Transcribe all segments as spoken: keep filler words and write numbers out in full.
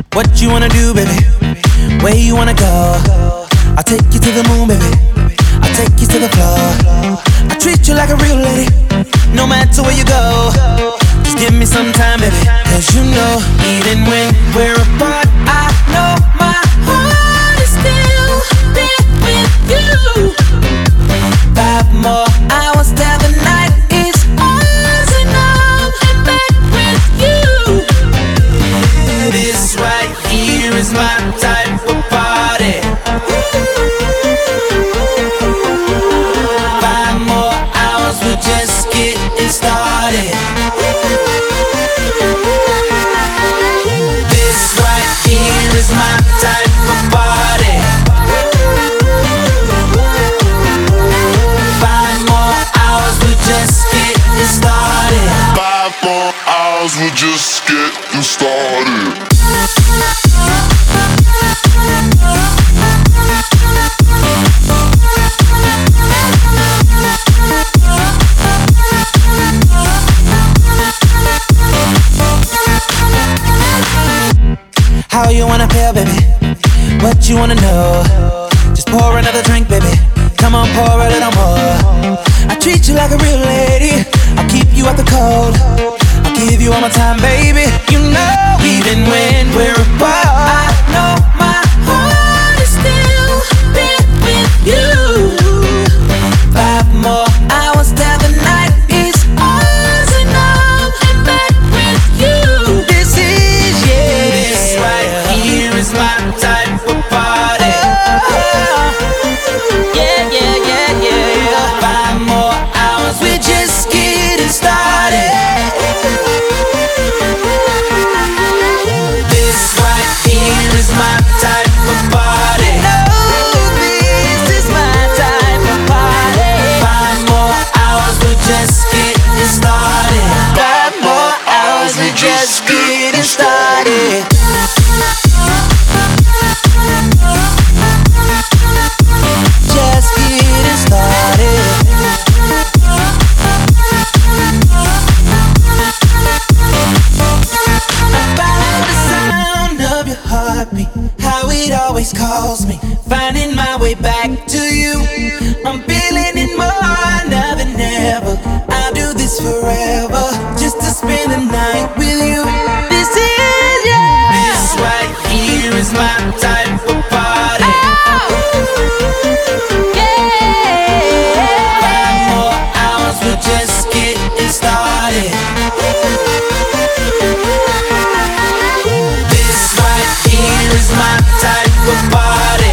What you wanna do, baby? Where you wanna go? I'll take you to the moon, baby. I'll take you to the floor. I treat you like a real lady, no matter where you go. Just give me some time, baby. Cause you know, even when we're apart, I know my heart is still there with you. Five more hours till the night is ours, and I'm in bed with you. This right here is my type of party. Five more hours, we're just getting started. This right here is my type of party. Five more hours, we're just getting started. Five more hours, we're just getting started. How you wanna feel, baby? What you wanna know? Just pour another drink, baby. Come on, pour a little more. I treat you like a real lady. I'll keep you out the cold. I'll give you all my time, baby. You know, even when we're apart, I know my heart is still there with you. Five more hours till the night is ours, and I'm in bed with you. This is, yeah, this right here is my type of party. Oh, yeah, yeah, yeah, yeah. Five more hours, we're just getting started. This right here is my type of party. No, this is my type of party. Five more hours, we're just getting started. Five more hours, we're just getting started. Just getting started. About the sound of your heartbeat, how it always calls me, finding my way back to you. I'm feeling it more now than ever. I'll do this forever, just to spend the night with you. This is, yeah, this right here is my type of party. Five more hours, we're just getting started. This right here is my type of party.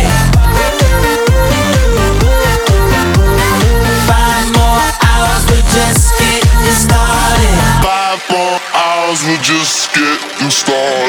Five more hours, we're just getting started. Five more hours, we're just getting started.